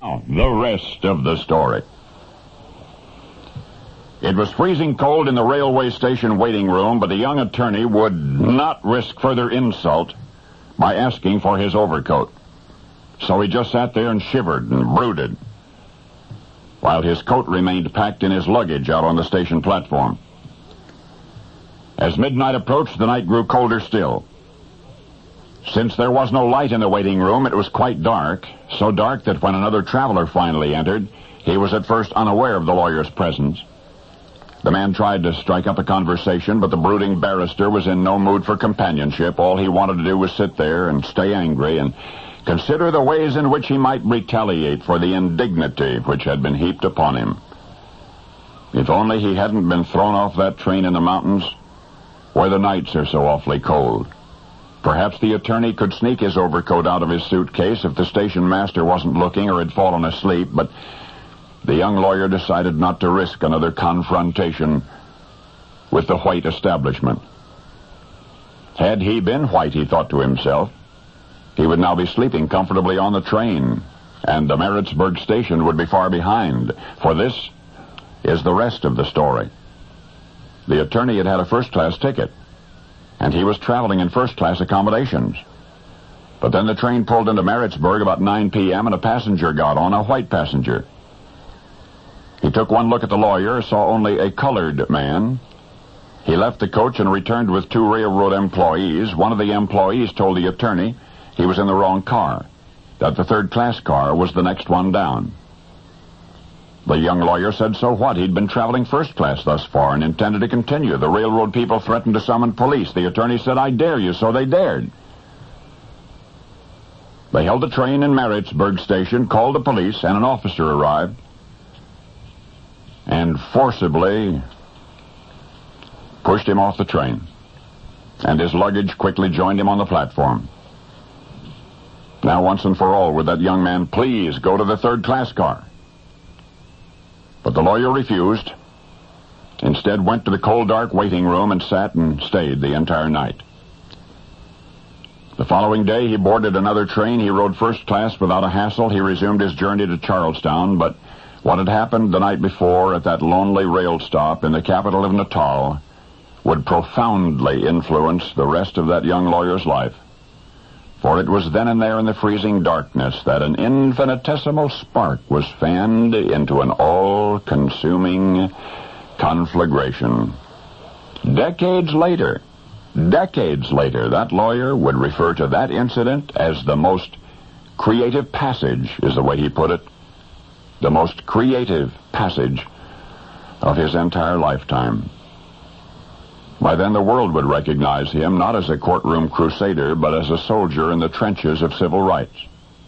The rest of the story. It was freezing cold in the railway station waiting room, but the young attorney would not risk further insult by asking for his overcoat. So he just sat there and shivered and brooded, while his coat remained packed in his luggage out on the station platform. As midnight approached, the night grew colder still. Since there was no light in the waiting room, it was quite dark, so dark that when another traveler finally entered, he was at first unaware of the lawyer's presence. The man tried to strike up a conversation, but the brooding barrister was in no mood for companionship. All he wanted to do was sit there and stay angry and consider the ways in which he might retaliate for the indignity which had been heaped upon him. If only he hadn't been thrown off that train in the mountains, where the nights are so awfully cold. Perhaps the attorney could sneak his overcoat out of his suitcase if the station master wasn't looking or had fallen asleep, but the young lawyer decided not to risk another confrontation with the white establishment. Had he been white, he thought to himself, he would now be sleeping comfortably on the train, and the Maritzburg station would be far behind. For this is the rest of the story. The attorney had a first-class ticket, and he was traveling in first-class accommodations. But then the train pulled into Maritzburg about 9 p.m., and a passenger got on, a white passenger. He took one look at the lawyer, saw only a colored man. He left the coach and returned with 2 railroad employees. One of the employees told the attorney he was in the wrong car, that the third-class car was the next one down. The young lawyer said, so what? He'd been traveling first class thus far and intended to continue. The railroad people threatened to summon police. The attorney said, I dare you, so they dared. They held the train in Maritzburg station, called the police, and an officer arrived and forcibly pushed him off the train, and his luggage quickly joined him on the platform. Now, once and for all, would that young man please go to the third-class car? But the lawyer refused. Instead, went to the cold, dark waiting room and sat and stayed the entire night. The following day, he boarded another train. He rode first class without a hassle. He resumed his journey to Charlestown, but what had happened the night before at that lonely rail stop in the capital of Natal would profoundly influence the rest of that young lawyer's life. For it was then and there in the freezing darkness that an infinitesimal spark was fanned into an all-consuming conflagration. Decades later, that lawyer would refer to that incident as the most creative passage, is the way he put it, the most creative passage of his entire lifetime. By then the world would recognize him not as a courtroom crusader, but as a soldier in the trenches of civil rights.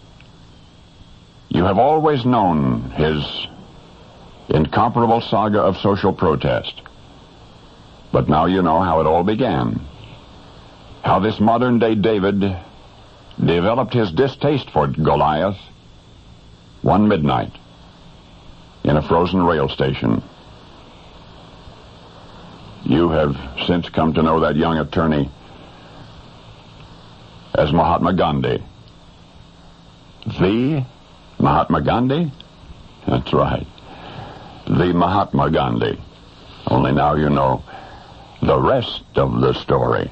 You have always known his incomparable saga of social protest, but now you know how it all began. How this modern-day David developed his distaste for Goliath one midnight in a frozen rail station. You have since come to know that young attorney as Mahatma Gandhi. The Mahatma Gandhi? That's right. The Mahatma Gandhi. Only now you know the rest of the story.